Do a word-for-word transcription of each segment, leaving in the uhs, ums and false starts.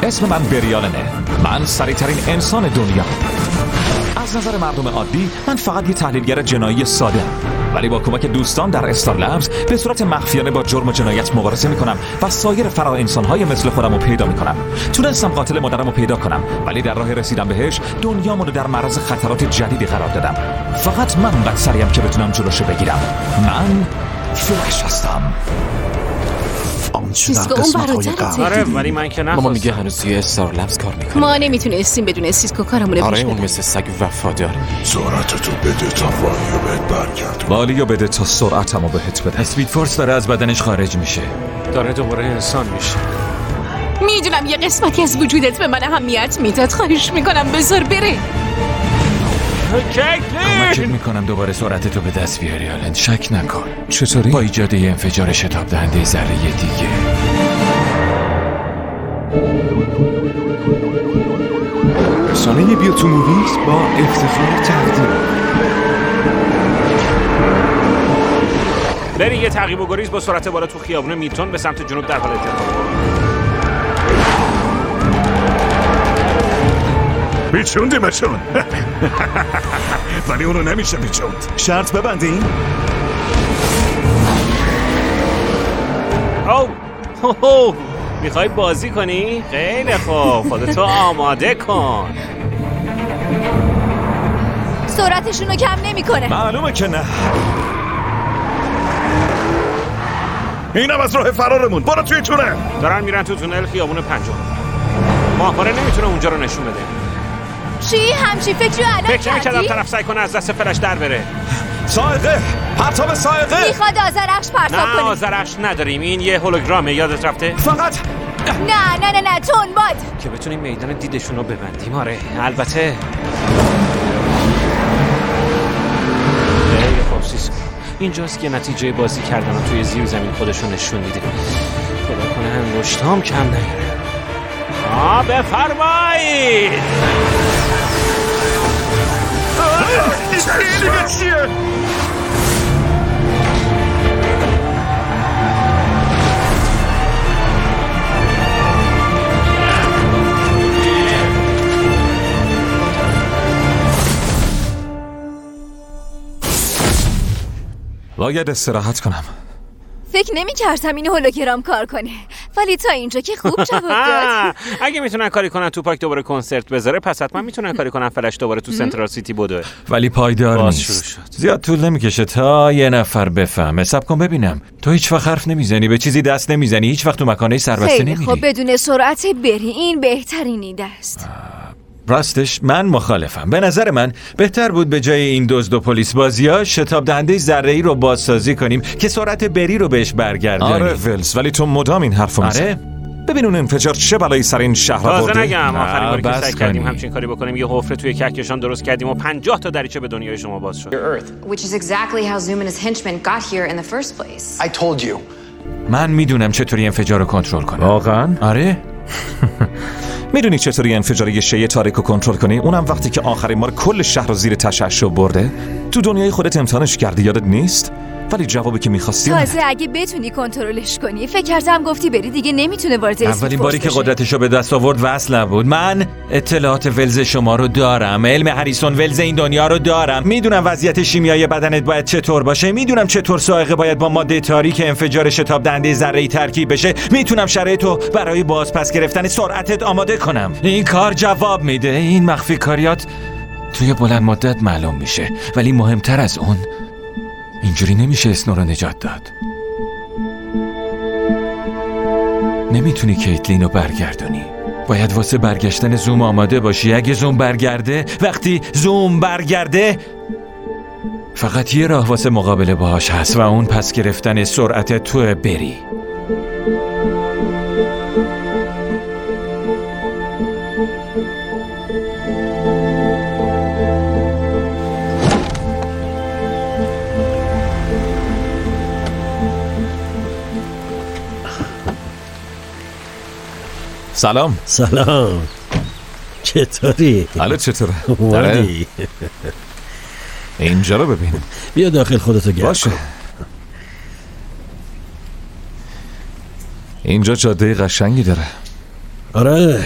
اسم من بریالنه. من سریعترین انسان دنیا. از نظر مردم عادی من فقط یه تحلیلگر جنایی ساده ام، ولی با کمک دوستان در استار لبز به صورت مخفیانه با جرم و جنایت مبارزه میکنم و سایر فرار انسانهای مثل خودم رو پیدا میکنم. تونستم قاتل مادرم رو پیدا کنم، ولی در راه رسیدن بهش دنیامو رو در معرض خطرات جدیدی قرار دادم. فقط من اونقدر سریعم که بتونم جلوشو بگیرم. من فلش هستم. سیسکو اون برادرته. آره ولی من که نخواستم. ماما میگه هنوز توی استار لبز کار میکنه. ما نمیتونستیم بدون سیسکو کارمون رو آره پیش اون ببریم. مثل سگ وفادار. سرعتتو بده تا والیو بهت برگرد. والیو بده تا سرعتمو بهت بده. اسپید فورس داره از بدنش خارج میشه. داره دوباره انسان میشه. میدونم یه قسمتی از وجودت به من اهمیت میداد. خواهش میکنم بذار بره. کمکت میکنم دوباره سرعتتو به دست بیاری آلن. شک نکن. چطوری؟ با ایجاد یه انفجار شتاب دهنده ذره دیگه. رسانه بیوتو موویز با افتخار تقدیم. بری یه تعقیب و گریز با سرعت بالا تو خیابون میتون به سمت جنوب در حال اتفاق. پیچوندی مچون. ولی اونو نمیشه پیچوند. شرط ببندیم. او هو میخوای بازی کنی؟ خیلی خوب، خودتو آماده کن. سرعتشونو کم نمیکنه. معلومه که نه. اینم از راه فرارمون. برو توی تونل. دارن میرن تو تونل خیابون پنجم. ماهواره نمیتونه اونجا رو نشون بده. چی؟ همچی فکری الان کردی؟ فکر نمی‌کردم طرف سعی کنه از دست فلش در بره. سائقه، پرتاب سائقه. میخواد آذرخش پرتاب کنی. نه آذرخش نداریم، این یه هولوگرامه. یادت رفته؟ فقط نه نه نه نه تون باد که بتونیم میدان دیدشون رو ببندیم. آره البته. خیلی خوب سیسکو، اینجاست که نتیجه بازی کردن رو توی زیر زمین خودشون نشون میده. خدا کنه انگشتام کم نیاره. آه بفرمایید. این دیگه چیه؟ باید استراحت کنم. فکر نمی کردم این هولوگرام کار کنه، ولی تا اینجا که خوب جواب داد. اگه میتونن کاری کنن توپاک دوباره کنسرت بذاره، پس حتما میتونن کاری کنن فلش دوباره تو سنترال سیتی بدوه. ولی پایدار باز نیست. شروع شد. زیاد طول نمیکشه تا یه نفر بفهمه. صبر کن ببینم. تو هیچ وقت حرف نمیزنی، به چیزی دست نمیزنی، هیچ وقت تو مکانه سربسته خیلی نمیری. خب بدون سرعت بری، این بهترین ایده است. راستش من مخالفم. به نظر من بهتر بود به جای این دزد و پلیس بازی‌ها شتاب دهنده ذره‌ای رو بازسازی کنیم که سرعت بری رو بهش برگردونیم. آره ولز، ولی تو مدام این حرفو میزنی. آره ببین اون انفجار چه بلایی سر این شهر آورده. تازه نگم آخرین باری که بس سعی کردیم کنی. همچین کاری بکنیم یه حفره توی کهکشان درست کردیم و پنجاه تا دریچه به دنیای شما باز شد. Which is exactly how Zoom and his henchmen got here in the first place. I told you. من میدونم چطوری انفجار رو کنترل کنم. واقعا؟ آره. میدونی چطوری انفجار یه شیء تاریک رو کنترل کنی؟ اونم وقتی که آخرین بار کل شهر رو زیر تشعشع برده. تو دنیای خودت امتحانش کردی یادت نیست؟ ولی جوابی که می‌خواستی تازه اگه بتونی کنترلش کنی. فکر کردم گفتی بری دیگه نمیتونه وارد اسپید اولین فورس باری که بشه. قدرتشو به دست آورد وصل نبود. من اطلاعات ولز شما رو دارم، علم هریسون ولز این دنیا رو دارم. میدونم وضعیت شیمیایی بدنت باید چطور باشه، میدونم چطور سائقه باید با ماده تاریک انفجار شتاب دهنده ذره‌ای ترکیب بشه، میتونم شرایطو برای بازپس گرفتن سرعتت آماده کنم. این کار جواب میده. این مخفی کاریات توی بلند مدت معلوم میشه، ولی مهمتر از اون اینجوری نمیشه اسنو رو نجات داد. نمیتونی کیتلین رو برگردونی. باید واسه برگشتن زوم آماده باشی. اگه زوم برگرده، وقتی زوم برگرده فقط یه راه واسه مقابله باهاش هست و اون پس گرفتن سرعت تو بری. سلام. سلام. چطوری؟ حالت چطوره؟ اومدی؟ اینجا رو ببین. بیا داخل خودتو گرم باشه. اینجا جاده قشنگی داره. آره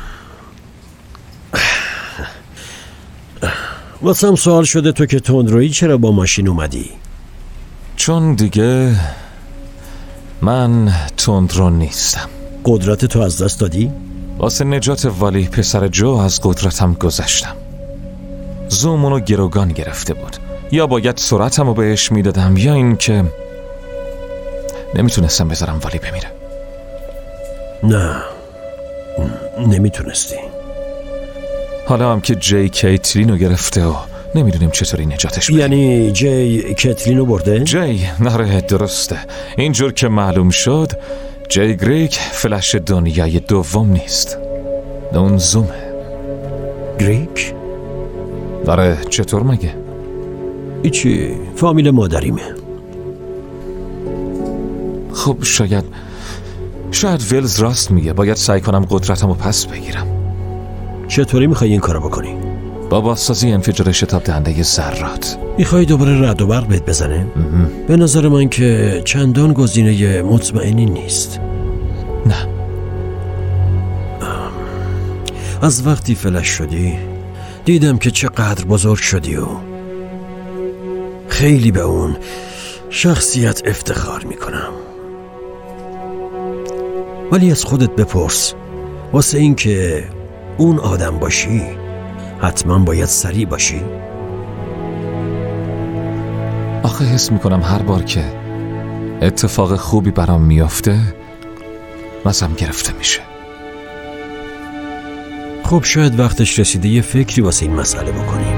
واسم سوال شده تو که تندرویی چرا با ماشین اومدی؟ چون دیگه من تندرو نیستم. قدرت تو از دست دادی؟ واسه نجات والی پسر جو از قدرتم گذشتم. زومونو گروگان گرفته بود. یا باید سرعتمو بهش میدادم یا این که نمیتونستم بذارم والی بمیره. نه نمیتونستی. حالا هم که جی کیتلینو گرفته و نمیدونیم چطوری نجاتش بدیم. یعنی جی کیتلینو برده؟ جی نره درسته. اینجور که معلوم شد جی گریگ فلش دنیای دوم نیست، اون زومه. گریگ؟ داره چطور مگه؟ ایچی فامیل مادریمه. خب شاید شاید ویلز راست میگه. باید سعی کنم قدرتمو پس بگیرم. چطوری میخوای این کارو بکنی؟ با بازسازی انفجار شتاب دهنده ذرات. میخوای دوباره رعد و برق بهت بزنه؟ به نظر من که چندان گزینه مطمئنی نیست. نه. از وقتی فلش شدی دیدم که چقدر بزرگ شدی و خیلی به اون شخصیت افتخار میکنم. ولی از خودت بپرس واسه این که اون آدم باشی حتما باید سریع باشی؟ آخه حس میکنم هر بار که اتفاق خوبی برام میافته مزم گرفته میشه. خب شاید وقتش رسیده یه فکری واسه این مسئله بکنیم.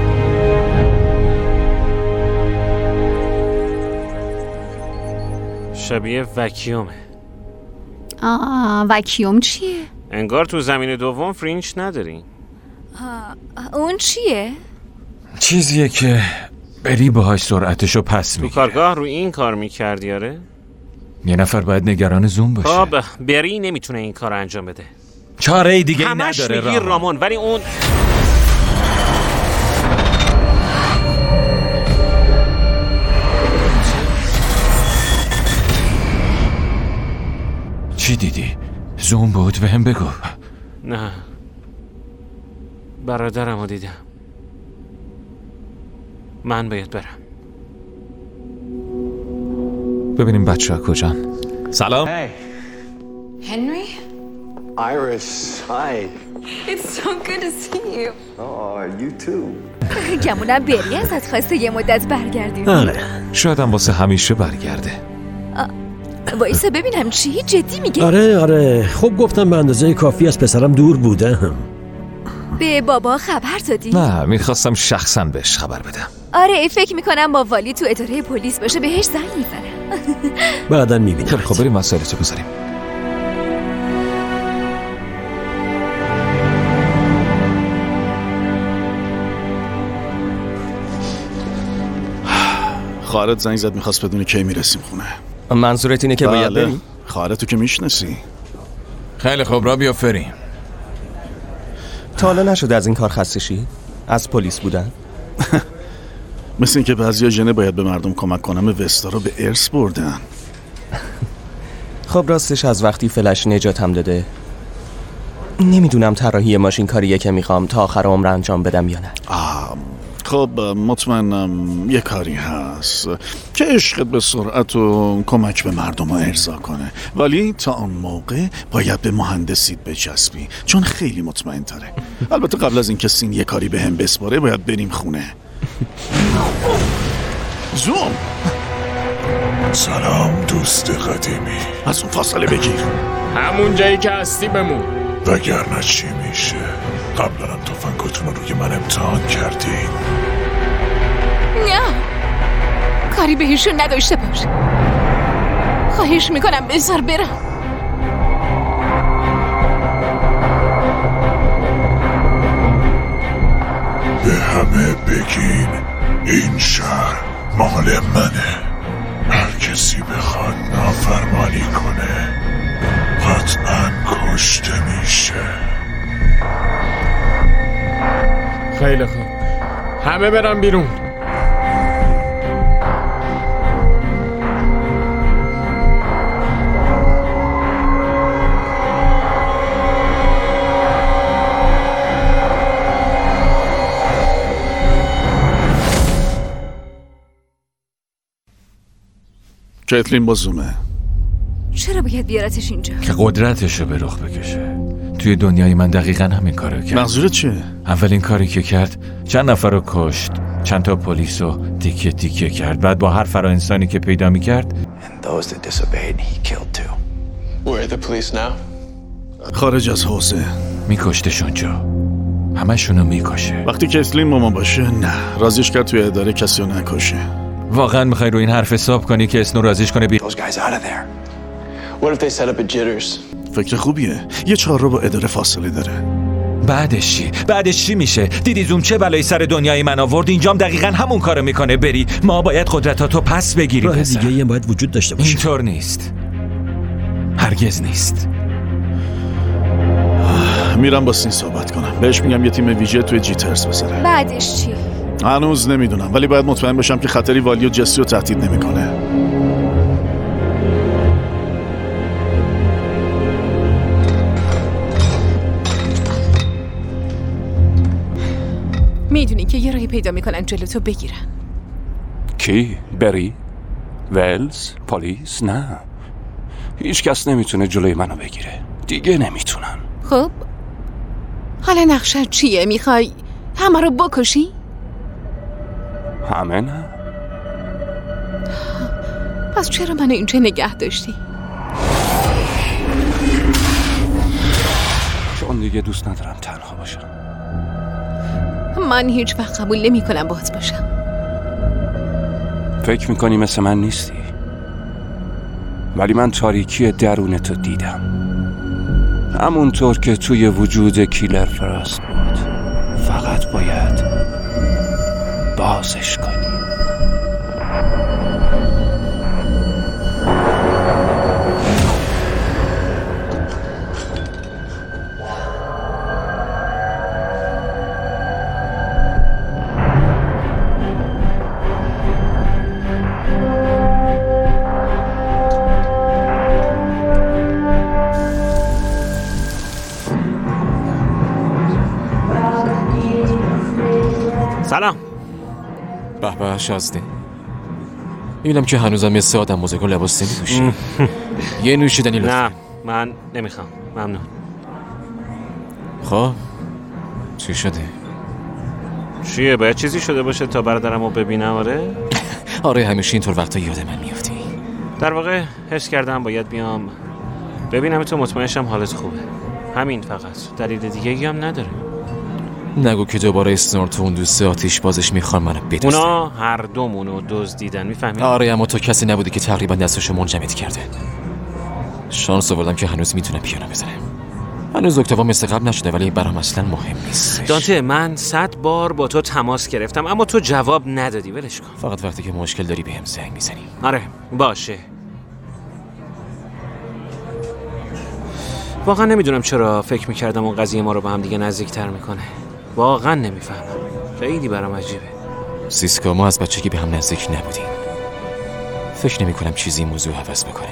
شبیه وکیومه. آه وکیوم چیه؟ انگار تو زمین دوم فرینچ نداری. اون چیه؟ چیزیه که بری باهاش سرعتشو پس تو میگیره. کارگاه رو این کار میکردی آره؟ یه نفر باید نگران زوم باشه. خب بری نمیتونه این کار انجام بده. چاره دیگه ای همش نداره میگی رامون، ولی اون چی دیدی؟ زوم بود بهم بگو. نه برادرمو دیدم. من باید برم. ببینیم بچه ها کجان. سلام. Henry? Iris, hi. It's so good to see you. Oh, you too. گمونم بری ازت خواسته یه مدت برگردی. آره شاید هم واسه همیشه برگرده. وایسا ببینم چی؟ جدی میگه؟ آره آره خب گفتم به اندازه کافی از پسرم دور بودم. به بابا خبر دادی؟ نه میخواستم شخصا بهش خبر بدم. آره فکر میکنم با والی تو اداره پلیس باشه بهش زنگ میزنه. بعداً میبینم. خیلی خب بریم مسائلتو بذاریم. خواهرت زنگ زد میخواست بدونه کی میرسیم خونه. منظورت اینه که بله. باید بریم؟ خواهرتو که میشناسی. خیلی خوب را بیا فریم. تا حالا نشده از این کار خسته شی؟ از پلیس بودن؟ مثل این که بعضیا ژن باید به مردم کمک کنم وستا رو به ارث بردن. خب راستش از وقتی فلش نجاتم داده نمیدونم طراحی ماشین کاریه که میخوام تا آخر عمر انجام بدم یا نه. آه خب مطمئنم یه کاری هست که عشقت به سرعت و کمک به مردم رو ارضا کنه، ولی تا اون موقع باید به مهندسیت بچسبی چون خیلی مطمئن تره. البته قبل از اینکه سین یه کاری به هم بسپاره باید بریم خونه. زوم. سلام دوست قدیمی. از اون فاصله بگیر. همون جایی که هستی بمون. وگرنه چی میشه؟ قبلا هم تفنگاتون رو روی من امتحان کردین. نه کاری بهشون نداشته باش. خواهش میکنم بذار برم. به همه بگین این شهر مال منه. هر کسی بخواد نافرمانی کنه قطعاً کشته میشه. خیلی خوب همه برن بیرون. کیتلین با زومه. چرا باید بیارتش اینجا؟ که قدرتشو به رخ بکشه. توی دنیای من دقیقا همین کارو کرد. منظورت چیه؟ اولین کاری که کرد چند نفر رو کشت، چند تا پلیس رو تیکه تیکه کرد. بعد با هر فرا انسانی که پیدا میکرد خارج از حوزه میکشتش اونجا. همشونو میکشه. وقتی کیتلین مامان باشه نه، رازیش کرد توی اداره کسی رو نکشه. واقعا میخوای رو این حرف حساب کنی که اسنو رازیش کنه بی... فکر خوبیه. یه چهار رو با اداره فاصله داره. بعدش چی؟ بعدش چی میشه؟ دیدی زوم چه بلایی سر دنیای من آورد؟ اینجام دقیقاً همون کارو میکنه. بری ما باید قدرتاتو پس بگیریم. راه دیگه ای باید وجود داشته باشه. اینطور نیست، هرگز نیست. میرم با سین صحبت کنم. بهش میگم یه تیم ویژه توی جیترز بذاره. بعدش چی؟ هنوز نمیدونم، ولی باید مطمئن بشم که خطری والی و جسی رو تهدید نمیکنه. میدونی که یه راهی پیدا میکنن جلوتو بگیرن. کی؟ بری؟ ولز؟ پلیس؟ نه، هیچ کس نمیتونه جلوی منو بگیره. دیگه نمیتونن. خب حالا نقشت چیه؟ میخوای همه رو بکشی؟ همه نه. پس چرا منو اینجا نگه داشتی؟ چون دیگه دوست ندارم تنها باشم. من هیچ وقت قبول نمی کنم باهات باشم. فکر میکنی مثل من نیستی؟ ولی من تاریکی درونتو دیدم، همونطور که توی وجود کیلر فراست بود. فقط باید بازش کنی. سلام. به به شازده. میبینم که هنوزم مثل آدم موزگو لباس نمی‌پوشی. یه نوشیدنی لطفا. نه من نمیخوام، ممنون. خب چی شده؟ چیه؟ باید چیزی شده باشه تا برادرمو ببینم؟ آره؟ آره همیشه اینطور وقتا یاد من میافتی. در واقع حس کردم باید بیام ببینم تو، مطمئنشم حالت خوبه. همین فقط، دلیل دیگه هم نداره. نگو که دوباره اسنورت و اون دوست آتیش بازش میخوان منو بدوزن. اونا هر دومونو دزدیدن، میفهمی؟ آره اما تو کسی نبودی که تقریبا دستشو منجمد کرده. شانس آوردم که هنوز میتونم پیانو بزنم. هنوز اکتاوا مثل قبل نشده ولی برام اصلا مهم نیست. دانته من صد بار با تو تماس گرفتم اما تو جواب ندادی. ولش کن. فقط وقتی که مشکل داری بهم زنگ میزنی. آره باشه. واقعا نمیدونم چرا فکر میکردم اون قضیه ما رو به هم دیگه نزدیکتر میکنه. واقعا نمیفهمم. خیلی برام عجیبه. سیسکا ما از بچگی به هم نزدیک نبودیم. فکر نمی کنم چیزی موضوع عوض بکنه.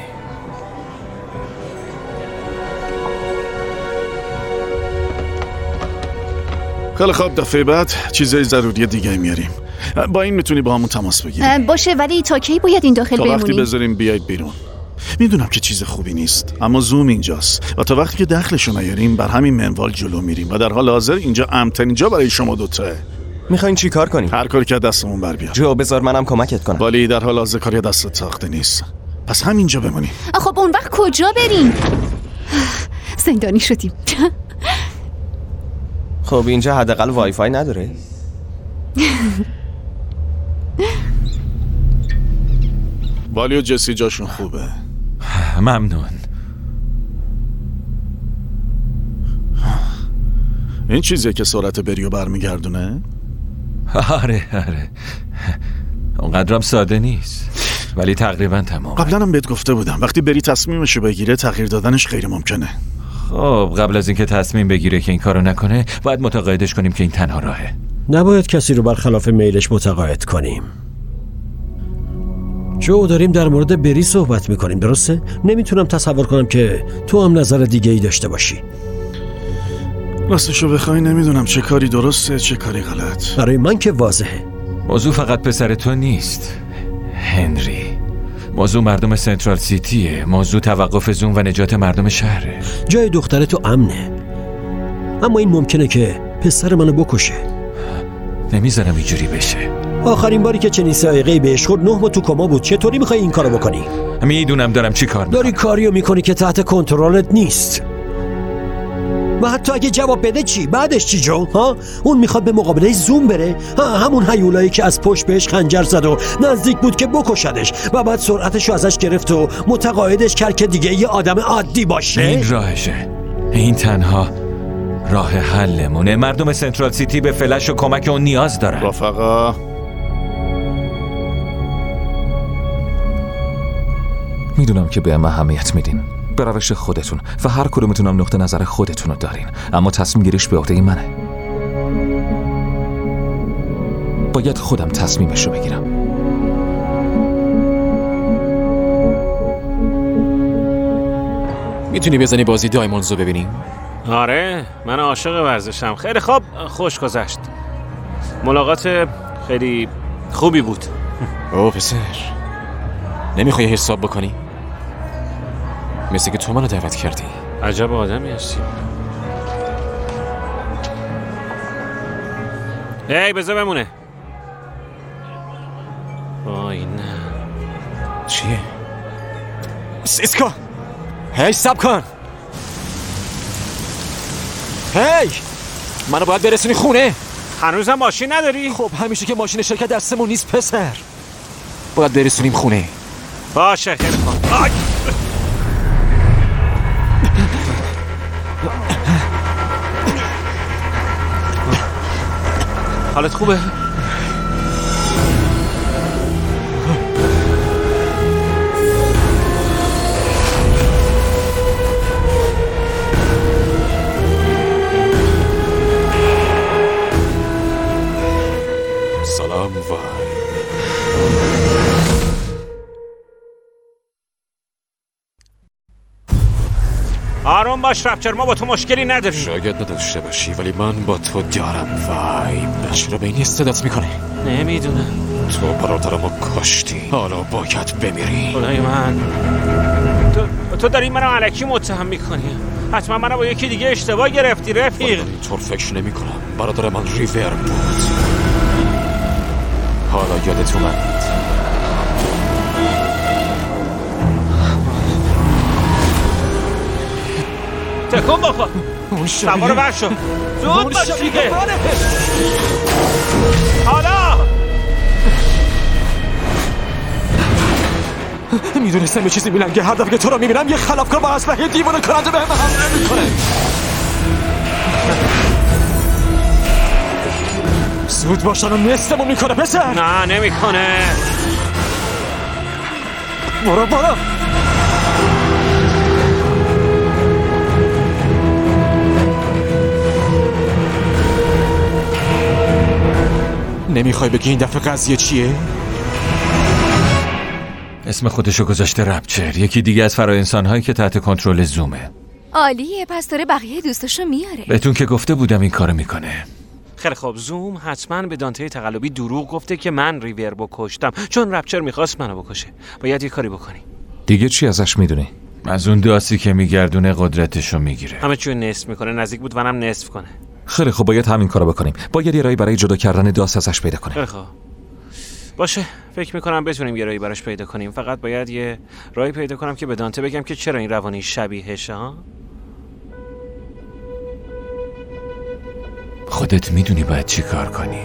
خیلی خوب، دفعه بعد چیزای ضروری دیگه میاریم. با این میتونی با همون تماس بگیری. باشه ولی تا کی باید این داخل بمونی؟ تا وقتی بذاریم بیاید بیرون. میدونم که چیز خوبی نیست اما زوم اینجاست و تا وقتی که دخلشو نیاریم بر همین منوال جلو میریم و در حال حاضر اینجا امن‌ترین جا برای شما دوتاه. میخواین چی کار کنیم؟ هر کاری که دستمون بر بیاد. جو بذار منم کمکت کنم. ولی در حال حاضر کاری دستت ساخته نیست. پس همینجا بمونیم. خب اون وقت کجا بریم؟ زندانی شدیم. خب اینجا حداقل وای فای نداره؟ والی و جسی جاشون خوبه. ممنون. این چیزیه که سرعت بریو برمیگردونه؟ آره آره اونقدرم ساده نیست ولی تقریبا تمام. قبلا هم بهت گفته بودم وقتی بری تصمیمشو بگیره تغییر دادنش غیر ممکنه. خب قبل از اینکه تصمیم بگیره که این کارو نکنه باید متقاعدش کنیم که این تنها راهه. نباید کسی رو برخلاف میلش متقاعد کنیم. جو داریم در مورد بری صحبت میکنیم درسته؟ نمیتونم تصور کنم که تو هم نظر دیگه ای داشته باشی. راستشو بخوای نمیدونم چه کاری درسته چه کاری غلط. برای من که واضحه. موضوع فقط پسر تو نیست هنری. موضوع مردم سنترال سیتیه. موضوع توقف زوم و نجات مردم شهره. جای دختر تو امنه، اما این ممکنه که پسر منو بکشه. نمیذارم اینجوری بشه. آخرین باری که چنین سائقه‌ای بهش خورد نه ماه تو کما بود. چطوری میخوای این کارو بکنی؟ میدونم دارم چی کار میکنم. داری کاریو میکنی که تحت کنترلت نیست. و حتی اگه جواب بده چی؟ بعدش چی جو؟ ها؟ اون میخواد به مقابله زوم بره؟ ها همون هیولایی که از پشت بهش خنجر زد و نزدیک بود که بکشدش و بعد سرعتشو ازش گرفت و متقاعدش کرد که دیگه یه آدم عادی باشه. این راهشه. این تنها راه حلمونه. مردم سنترال سیتی به فلش و کمک اون نیاز دارن. رفقا میدونم که به اهمیت میدین، به روش خودتون و هر کدومتونم نقطه نظر خودتون رو دارین، اما تصمیم گیریش به عهده منه. باید خودم تصمیمش رو بگیرم. میتونی بزنی بازی دایموندز رو ببینیم؟ آره من عاشق ورزشم. خیلی خوب، خوش گذشت. ملاقات خیلی خوبی بود. او پسر، نمیخوای حساب بکنی؟ مثل که تو منو دعوت کردی. عجب آدمی هستی. ای بذار بمونه. وای نه. چیه؟ سیسکو هی سب کن. هی منو باید برسونی خونه. هنوزم ماشین نداری؟ خب همیشه که ماشین شرکت دستمون نیست پسر. باید برسونیم خونه. باشه خیلی خوب. آی حالت خوبه؟ سلام وای. آروم باش رپچر، ما با تو مشکلی نداریم. شاید نداشته باشی ولی من با تو دارم. وای چرا به این استعداد میکنه؟ نمیدونم. تو برادرمو کشتی، حالا باید بمیری. خدای من، تو, تو داری منو الکی متهم میکنی. حتما منو با یکی دیگه اشتباه گرفتی رفیق. اینطور فکر نمی کنم. برادر من ریور بود. حالا یادت اومد. تکون بخور. سوار بر شو. زود باش دیگه. حالا میدونستم یه چیزی میلنگه. هر دفعه که تو رو میبینم یه خلافکار با اسلحه دیوانه کننده بهم حمله میکنه. زود باشن و نستمون میکنه پسر. نه نمیکنه. برو برو. نمیخوای بگی این دفعه قضیه چیه؟ اسم خودشو گذاشته رپچر. یکی دیگه از فرا انسان‌هایی که تحت کنترل زومه. عالیه، پس داره بقیه دوستاشو میاره. بهتون که گفته بودم این کارو میکنه. خیلی خوب، زوم حتما به دانته تقلبی دروغ گفته که من ریور رو کشتم، چون رپچر میخواست منو بکشه. باید یه کاری بکنی. دیگه چی ازش میدونی؟ از اون داسی که میگردونه قدرتشو میگیره. همه چیو نصف میکنه. نزدیک بود منم نصف کنه. خیلی خب باید همین کارو بکنیم. باید یه راهی برای جدا کردن داس ازش پیدا کنیم. خیلی خوب باشه، فکر میکنم بتونیم یه راهی براش پیدا کنیم. فقط باید یه راهی پیدا کنم که به دانته بگم که چرا این روانی شبیهشه. ها خودت میدونی باید چی کار کنی.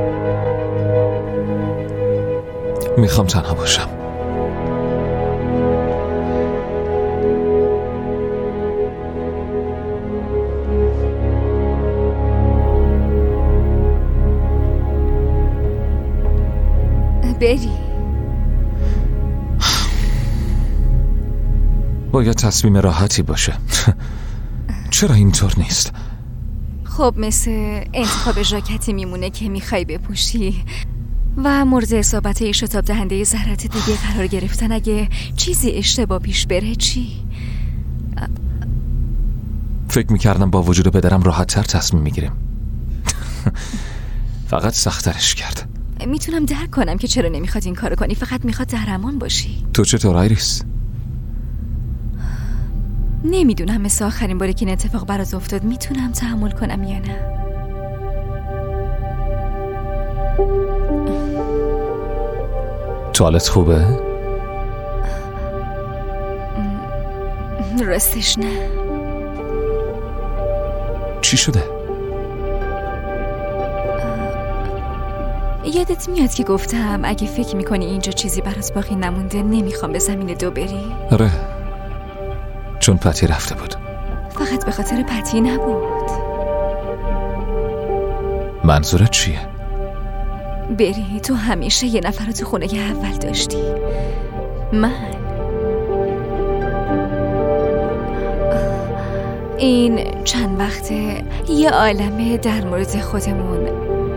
میخوام تنها باشم. بری. باید تصمیم راحتی باشه. چرا اینطور نیست؟ خب مثل انتخاب ژاکتی میمونه که میخوای بپوشی و مورد اصابت شتاب دهنده ذرات دیگه قرار گرفتن. اگه چیزی اشتباه پیش بره چی؟ فکر میکردم با وجود پدرم راحت تر تصمیم میگیریم. فقط سخترش کرد. میتونم درک کنم که چرا نمیخواد این کارو کنی. فقط میخواد در امان باشی. تو چطور آیریس؟ نمیدونم مثل آخرین باری که این اتفاق برات افتاد میتونم تحمل کنم یا نه. توالت خوبه؟ راستش نه. چی شده؟ یادت میاد که گفتم اگه فکر میکنی اینجا چیزی برات باقی نمونده نمیخوام به زمین دو بری؟ آره، چون پتی رفته بود. فقط به خاطر پتی نبود. منظورت چیه؟ بری، تو همیشه یه نفر رو تو خونه اول داشتی. من. این چند وقته یه عالمه در مورد خودمون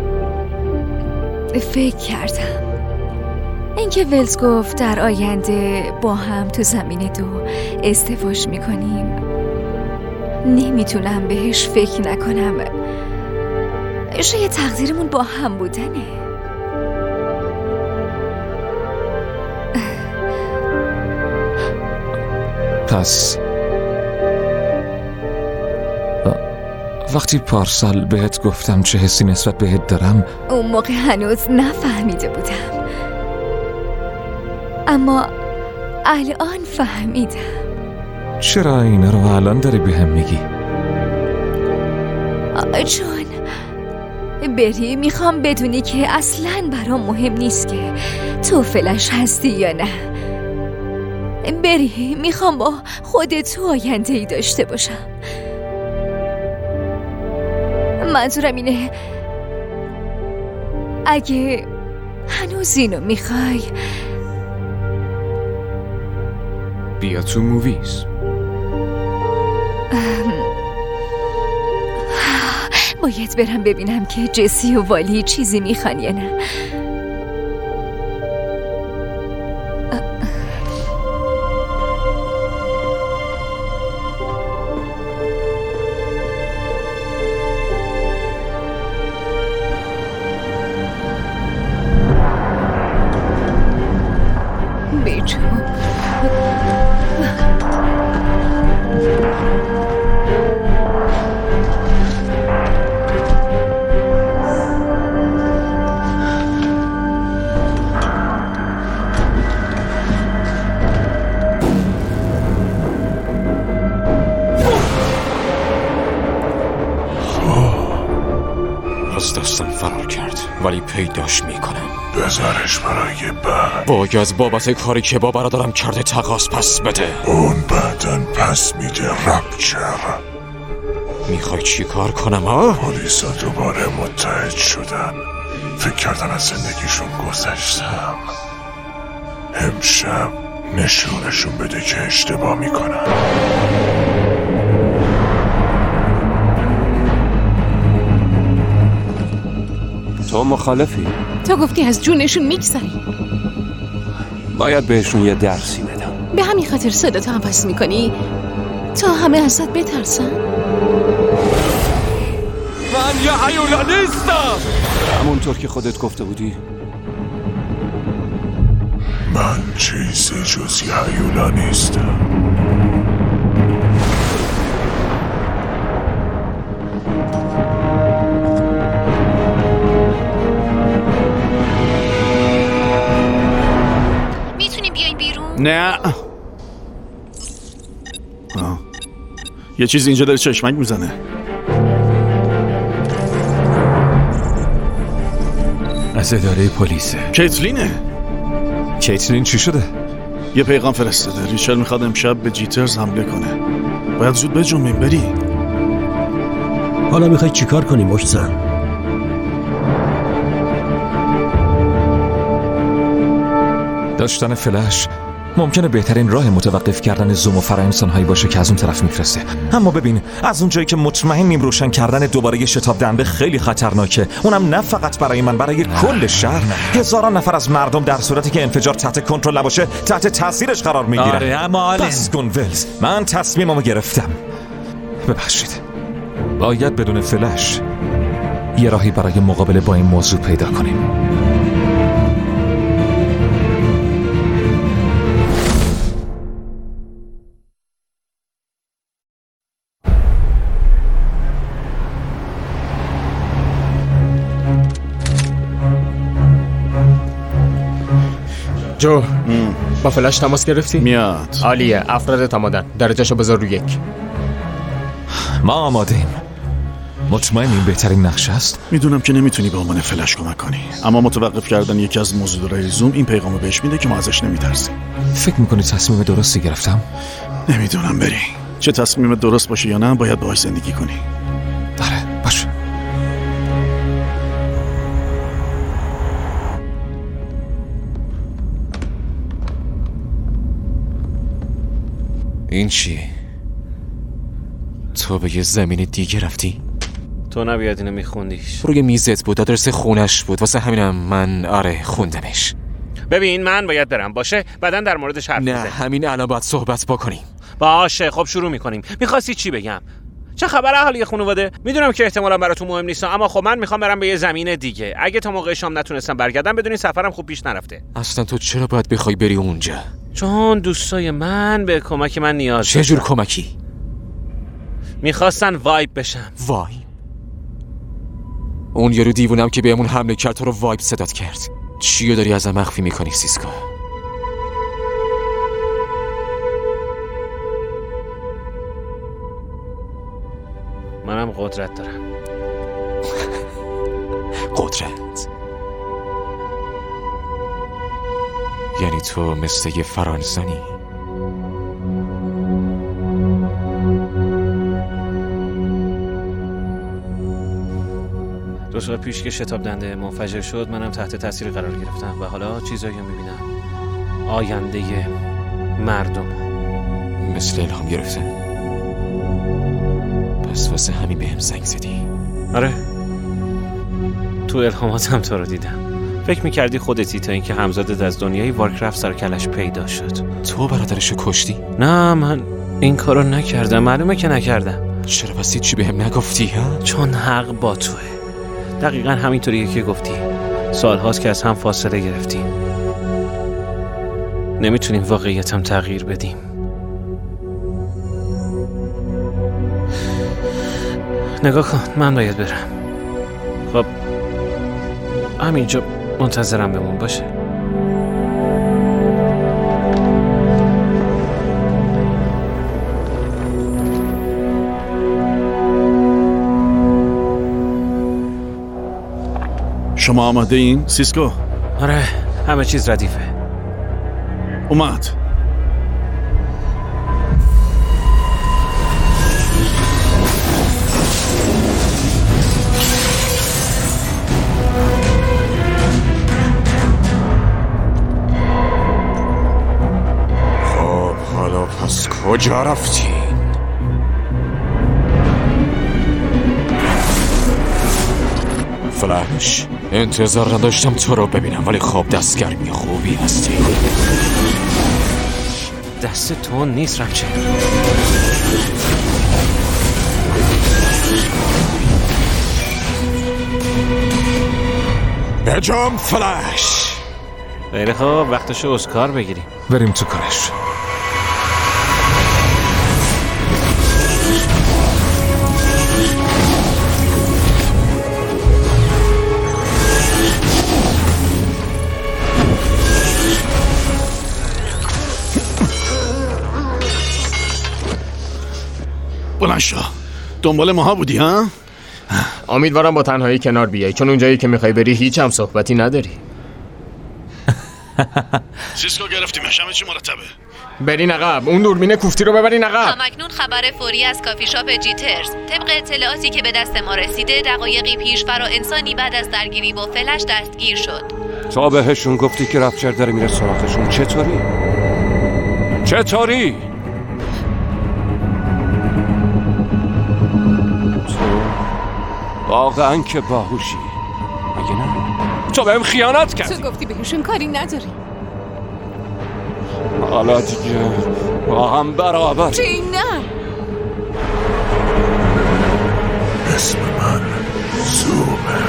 فکر کردم. اینکه ولز گفت در آینده با هم تو زمین دو ازدواج میکنیم، نمیتونم بهش فکر نکنم. شاید تقدیرمون با هم بودنه. پس وقتی پارسال بهت گفتم چه حسی نسبت بهت دارم، اون موقع هنوز نفهمیده بودم، اما الان فهمیدم. چرا اینا رو الان داری به هم میگی؟ چون بری، میخوام بدونی که اصلاً برام مهم نیست که تو فلش هستی یا نه. بری، میخوام با خودت تو آینده ای داشته باشم. منظورم اینه اگه هنوز اینو میخوای بیا تو موویز. باید برم ببینم که جسی و والی چیزی میخوان یا نه. از دستم فرار کرد، ولی پیداش میکنم. بذارش برای بعد. باید بابت کاری که با برادرم کرده تقاص پس بده. اون بعدن پس میده. رپچر میخوای چی کار کنم ها؟ پلیسا دوباره متحد شدن. فکر کردن از زندگیشون گذشتم. امشب نشونشون بده که اشتباه میکنن. تو مخالفی؟ تو گفتی از جونشون میگذری. باید بهشون یه درسی بدم. به همین خاطر صداتو عوض میکنی تا همه ازت بترسن؟ من یه هیولا نیستم. همونطور که خودت گفته بودی. من چیزی جز یه هیولا نیستم. نه. آه. یه چیز اینجا داره چشمک میزنه. از اداره پلیسه. کیتلینه. کیتلین چی شده؟ یه پیغام فرستاده. ریچل میخواد امشب به جیترز حمله کنه. باید زود بجنبیم. بری. حالا میخوای چیکار کنی مشتزن؟ داشتن فلش ممکنه بهترین راه متوقف کردن زوم و فرا انسان‌هایی باشه که از اون طرف میفرسته. اما ببین، از اون جایی که مطمئنیم روشن کردن دوباره یه شتاب دنده خیلی خطرناکه، اونم نه فقط برای من، برای کل شهر. هزاران نفر از مردم در صورتی که انفجار تحت کنترل نباشه تحت تاثیرش قرار میگیرن. آره، اما آلن بس کن ولز، من تصمیممو گرفتم. ببخشید، باید بدون فلش یه راهی برای مقابله با این موضوع پیدا کنیم. جو با فلش تماس گرفتی؟ میاد. عالیه، افرادت آمادن. درجهشو بذار رو یک. ما آمادیم. مطمئن این بهترین نقشه است؟ میدونم که نمیتونی به عنوان فلش کمک کنی، اما متوقف کردن یکی از موزودورای زوم این پیغامو بهش میده که ما ازش نمیترسیم. فکر میکنی تصمیم درستی گرفتم؟ نمیدونم بری. چه تصمیم درست باشه یا نه باید باهاش زندگی کنی. داره باشه. این چیه؟ تو به یه زمین دیگه رفتی؟ تو نباید اینو میخوندیش. روی میزت بود، آدرس خونش بود، واسه همینم من آره خوندمش. ببین من باید برم باشه، بعدن در موردش حرف نه بزنیم. همین الان باید صحبت بکنیم. باشه خب شروع میکنیم. میخواستی چی بگم؟ چه خبر اهالی خانواده؟ میدونم که احتمالاً براتون مهم نیست، اما خب من میخوام برم به یه زمین دیگه. اگه تا موقع شام نتونستم برگردم بدونین سفرم خوب پیش نرفته. اصلا تو چرا باید بخوای بری اونجا؟ چون دوستای من به کمک من نیاز داشتن. چه جور کمکی؟ میخواستن وایب بشم. وایب؟ اون یارو دیوونم که بهمون حمله کرد تو رو وایب صدات کرد. چیو داری ازم مخفی میکنی سیسکو؟ منم قدرت دارم. قدرت؟ یعنی تو مثل یه فرانسانی؟ دو سال پیش که شتاب دنده منفجر شد منم تحت تاثیر قرار گرفتم و حالا چیزایی رو میبینم. آینده مردم مثل الهام گرفتن. پس واسه همین بهم زنگ زدی؟ آره، تو الهاماتم تو رو دیدم. فکر میکردی خودتی تا اینکه همزادت از دنیای وارکرافت سر کلش پیدا شد. تو برادرشو کشتی؟ نه من این کارو نکردم. معلومه که نکردم. چرا پس چی بهم نگفتی ها؟ چون حق با توه. دقیقا همینطوریه که گفتی. سال هاست که از هم فاصله گرفتیم. نمیتونیم واقعیتم تغییر بدیم. نگاه کن من باید برم. خب همینجا منتظرم بمون باشه. شما آماده این سیسکو؟ آره همه چیز ردیفه. اومد. خب حالا پس کجا رفتی؟ فلش انتظار نداشتم تو رو ببینم، ولی خواب دستگرمی خوبی هستی. دست تو نیست رمچه. بجام فلش. خیلی خوب وقتشو اسکار بگیریم. بریم تو کارش. بلند شو. دنبال ماها بودی ها؟ امیدوارم با تنهایی کنار بیای، چون اونجایی که میخوای بری هیچ هم صحبتی نداری. سیسکو گرفتیمش، همه چی مرتبه. برین عقب، اون دوربین کوفتی رو ببرین عقب. همکنون خبر فوری از کافی شاپ جیترز. طبق اطلاعاتی که به دست ما رسیده دقایقی پیش فرا انسانی بعد از درگیری با فلش دستگیر شد. تو بهشون گفتی که رپچر داره میره سراغشون. چطوری؟ چطوری؟ واقعا که باهوشی. مگه نه؟ تو بهم خیانت کردی. تو گفتی بهشون کاری نداری. حالا دیگه با هم برابر. چی نه؟ اسم من زومه.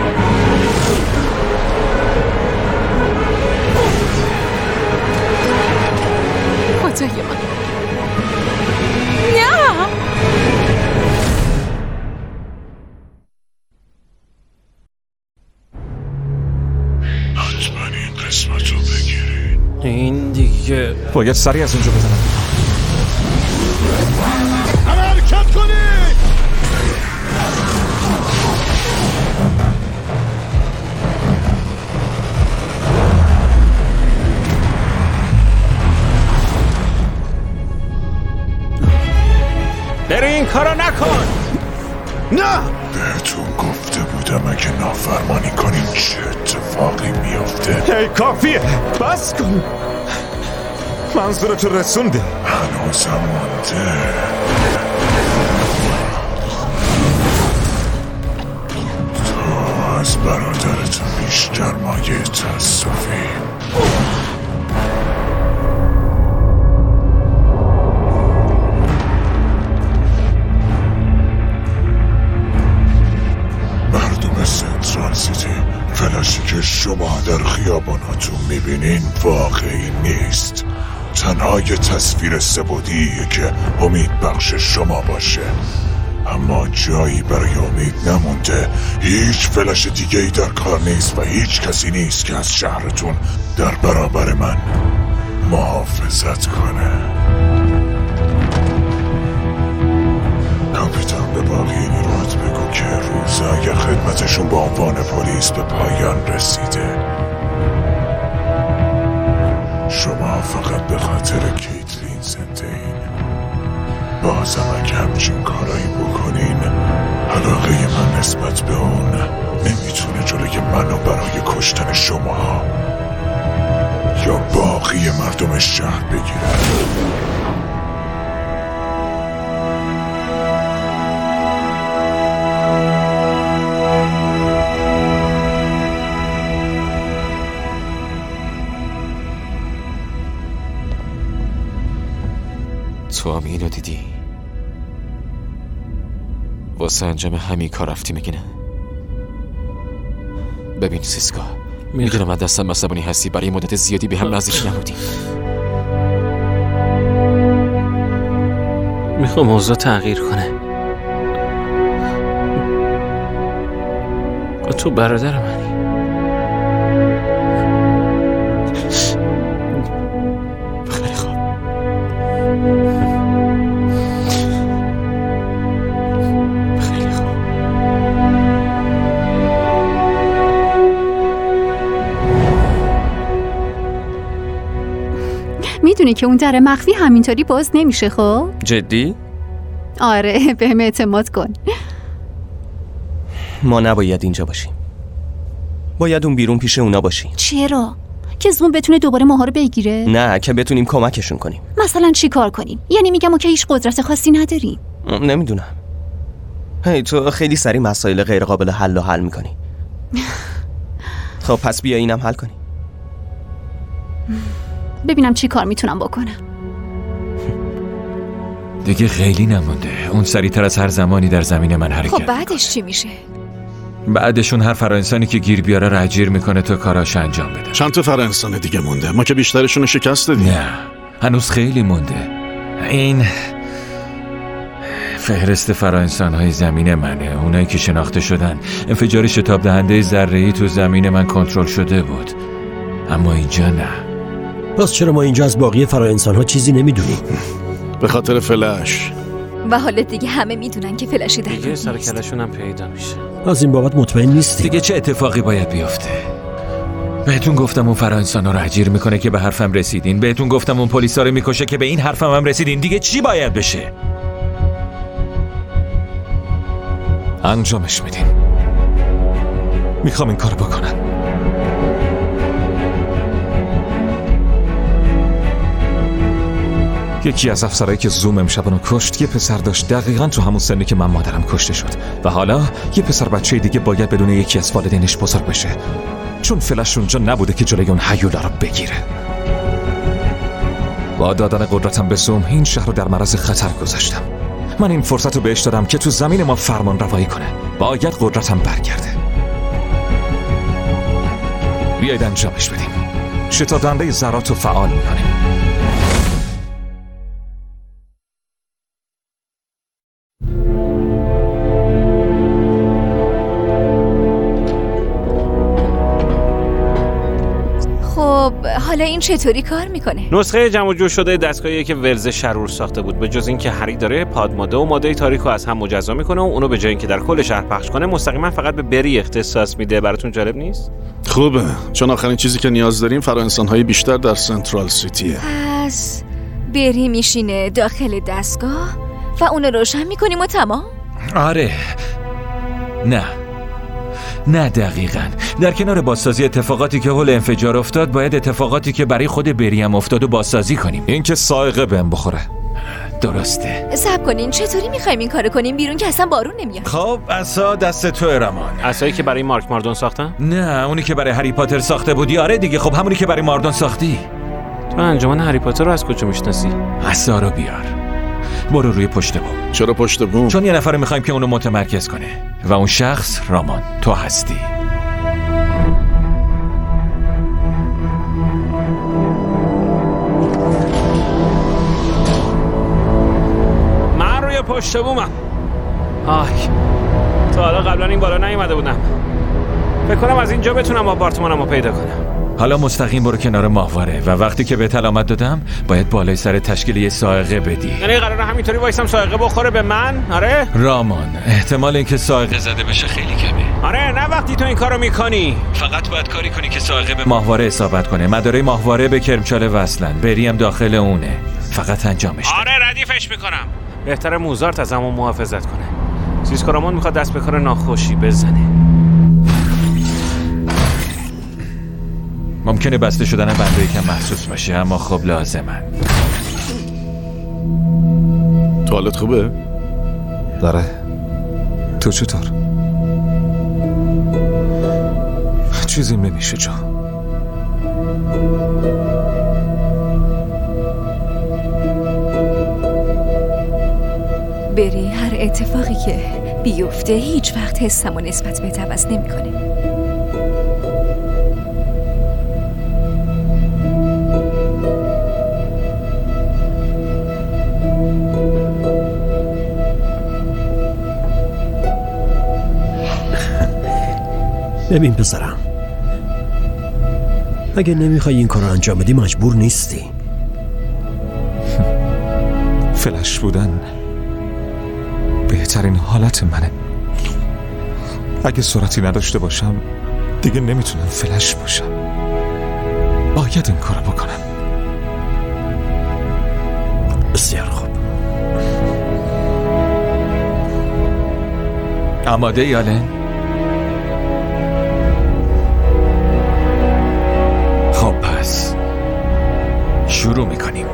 خدای من. نه. حتما این قسمت رو بگیرین. باید سریع از اونجا بزنم. همه حرکت کنی! بری این کارو نکن. نه بهتون گفته بودم اگه نافرمانی کنین چه اتفاقی میافته. ای کافیه، بس کن. منظورتو رسونده. هنوزم مونده. تو از برادرت بیشتر مایه تأسفی. مردم سنترال سیتی، فلاشی که شما در خیاباناتون میبینین واقعی نیست. تنها یه تصویر سه‌بعدیه که امید بخش شما باشه، اما جایی برای امید نمونده. هیچ فلش دیگه ای در کار نیست و هیچ کسی نیست که از شهرتون در برابر من محافظت کنه. کاپیتان به باقی نیروهات بگو که روزای خدمتشون با عنوان پلیس به پایان رسیده. شما فقط به خاطر کیتلین زنده این. بازم اگه همچین کارایی بکنین، علاقه من نسبت به اون نمیتونه جلوی منو برای کشتن شما یا باقی مردم شهر بگیره. تو هم اینو دیدی؟ واسه انجام همین کار رفتی میگی نه؟ ببین سیسکا، میدونم از دستم عصبانی هستی، برای مدت زیادی به هم نزدیک نبودیم. میخوام موضوع تغییر کنه. تو برادر منی. خیلی خوب. خیلی خوب. میدونی که اون در مخفی همینطوری باز نمیشه. خب جدی؟ آره، بهم اعتماد کن. ما نباید اینجا باشیم. باید اون بیرون پیش اونا باشیم. چرا؟ که زوم بتونه دوباره ماها رو بگیره؟ نه، که بتونیم کمکشون کنیم. مثلا چی کار کنیم؟ یعنی میگم ما که هیچ قدرت خاصی نداریم. نمیدونم. هی تو خیلی سریع مسائل غیر قابل حل و حل میکنی. خب پس بیا اینم حل کنیم. ببینم چی کار میتونم بکنم. دیگه خیلی نمونده. اون سریعتر از هر زمانی در زمین من حرکت. خب بعدش چی میشه؟ بعدشون هر فرانسانی که گیر بیاره رو اجیر میکنه تا کاراش انجام بده. چند تا فرانسان دیگه مونده؟ ما که بیشترشون شکست دادیم. نه، هنوز خیلی مونده. این فهرست فرانسان های زمین منه، اونایی که شناخته شدن. انفجار شتاب دهنده ذره‌ای تو زمین من کنترل شده بود، اما اینجا نه. پس چرا ما اینجا از باقی فرانسان ها چیزی نمیدونیم؟ به خاطر فلش. و حالا دیگه همه میدونن که فلشی در دیگه سر کلشون هم پیدا میشه. از این بابت مطمئن نیستی؟ دیگه چه اتفاقی باید بیفته؟ بهتون گفتم اون فرانسان ها رو اجیر میکنه که به حرفم رسیدین. بهتون گفتم اون پلیسا رو میکشه که به این حرفم هم رسیدین. دیگه چی باید بشه؟ انجامش میدیم. میخوام این کارو بکنم. یکی از افسرهایی که زوم امشبانو کشت یه پسر داشت دقیقاً تو همون سنی که من مادرم کشته شد، و حالا یه پسر بچه دیگه باید بدون یکی از والدینش بزرگ بشه، چون فلش اونجا نبوده که جلوی اون هیولا رو بگیره. با دادن قدرتم به زوم این شهر رو در معرض خطر گذاشتم. من این فرصت رو بهش دادم که تو زمین ما فرمان روایی کنه. باید قدرتم برگرده. بیاید انجامش بدیم. شتاب دهنده ذرات رو فعال میکنیم. حالا این چطوری کار میکنه؟ نسخه جمع جور شده دستگاهی که ولز شرور ساخته بود. به جز اینکه هری داره پادماده و ماده تاریک رو از هم مجزا میکنه و اونو به جای اینکه در کل شهر پخش کنه مستقیما فقط به بری اختصاص میده. براتون جالب نیست؟ خوبه، چون آخرین چیزی که نیاز داریم فرا انسان‌های بیشتر در سنترال سیتیه. پس بری میشینه داخل دستگاه و اونو روشن میکنیم و تمام؟ آره. نه نه دقیقاً. در کنار بازسازی اتفاقاتی که حول انفجار افتاد باید اتفاقاتی که برای خود بری هم افتاد و بازسازی کنیم. این که سائقه بهم بخوره. درسته. صبر کنین، چطوری میخوایم این کارو کنیم بیرون که اصلا بارون نمیاد؟ خب عصا دست تو رمان. عصایی که برای مارک ماردون ساختن؟ نه اونی که برای هری پاتر ساخته بودی. آره دیگه، خب همونی که برای ماردون ساختی. تو انجمن هری پاتر رو از کجا میشناسی؟ عصا رو بیار. برو روی پشت بوم. چرا پشت بوم؟ چون یه نفر میخوایم که اونو متمرکز کنه و اون شخص رامان تو هستی. من روی پشت بومم. آی تا حالا قبلا این بالا نیومده بودم. فکر کنم از اینجا بتونم آپارتمانمو پیدا کنم. حالا مستقیم برو کنار ماهواره و وقتی که بهت علامت دادم باید بالای سر تشکیل یه سائقه بدی. یعنی قراره همینطوری وایسم سائقه بخوره به من؟ آره؟ رامان احتمال اینکه سائقه زده بشه خیلی کمه. آره نه وقتی تو این کارو میکنی. فقط باید کاری کنی که سائقه به ماهواره اصابت کنه. مداره ماهواره به کرمچاله وصلن. بری هم داخل اونه. فقط انجامش ده. آره ردیفش میکنم. بهتره موزارت از همون محافظت کنه. سیسکو رامان میخواد دست به کار ناخوشی بزنه. ممکنه بسته شدن بنده یکم محسوس باشه اما خب لازمن. توالت خوبه؟ داره. تو چطور؟ چیزی نمیشه جا. بری هر اتفاقی که بیفته هیچ وقت حسمو نسبت به عوض نمیکنه. ببین پسرم، اگه نمیخوای این کار رو انجام بدی مجبور نیستی. فلش بودن بهترین حالت منه. اگه سرعتی نداشته باشم دیگه نمیتونم فلش باشم. باید این کارو بکنم. بسیار خوب. آماده یاله؟ خب پس شروع میکنیم.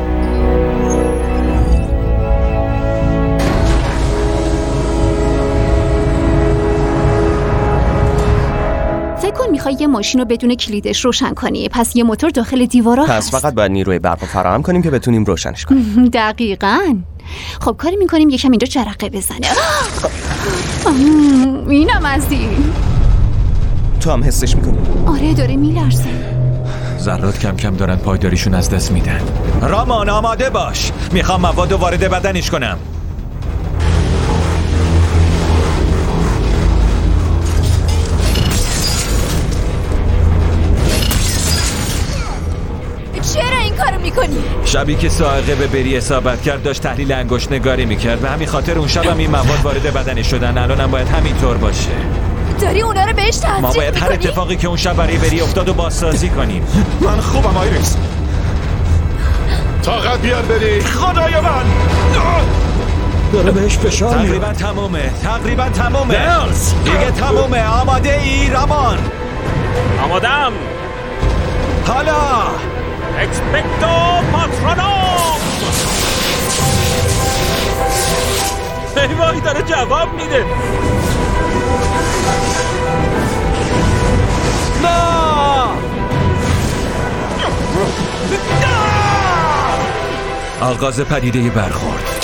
فکر کن میخوای یه ماشین رو بدون کلیدش روشن کنی، پس یه موتور داخل دیوارا هست. پس فقط باید نیروی برق فراهم کنیم که بتونیم روشنش کنیم. دقیقاً. خب کاری میکنیم یکم اینجا جرقه بزنه. اینم از این. تو هم حسش میکنی؟ آره داره میلرزه. ذرات کم کم دارن پایداریشون از دست میدن. رامان آماده باش، میخوام مواد وارد بدنش کنم. چرا این کارو میکنی؟ شبی که سائقه به بری اصابت کرد داشت تحلیل انگشت نگاری میکرد و همین خاطر اون شب هم این مواد وارد بدنش شدن. الان هم باید همینطور باشه. داری اونا رو بهش تحصیل ما باید هر اتفاقی که اون شب برای بری افتاد و بازسازی کنیم. من خوبم آیریس. طاقت بیار بری. خدای من داره بهش فشار میاد. تقریبا تمومه. تقریبا تمومه. دیگه تمومه. آماده ای رامان؟ آمادم. حالا اکسپکتو پاترونوم. ای وای داره جواب میده. نه آغاز پدیده برخورد.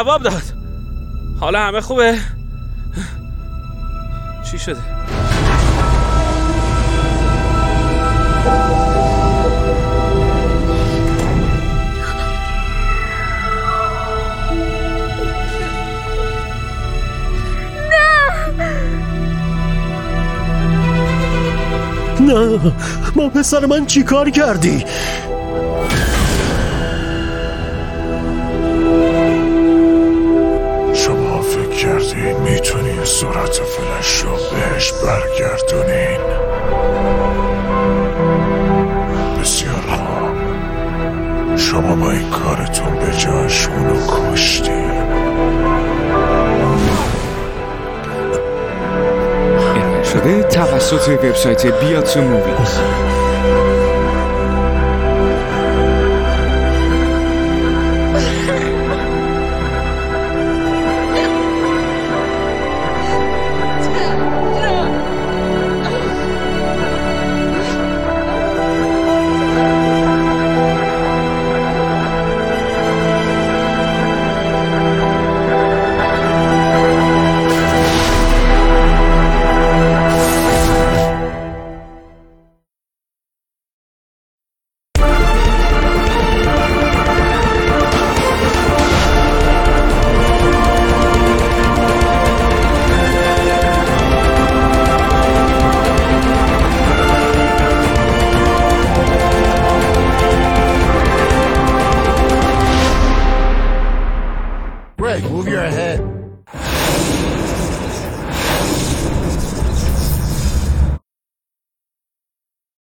جواب داد. حالا همه خوبه؟ چی شده؟ نه ما پسر من چی کار کردی؟ شما فکر کردین میتونین سرعت فلش رو بهش برگردونین؟ بسیار خوب، شما با این کارتون به جاش اونو کشتین. شده توسط وبسایت بیاتسو موویز. Greg, move your head.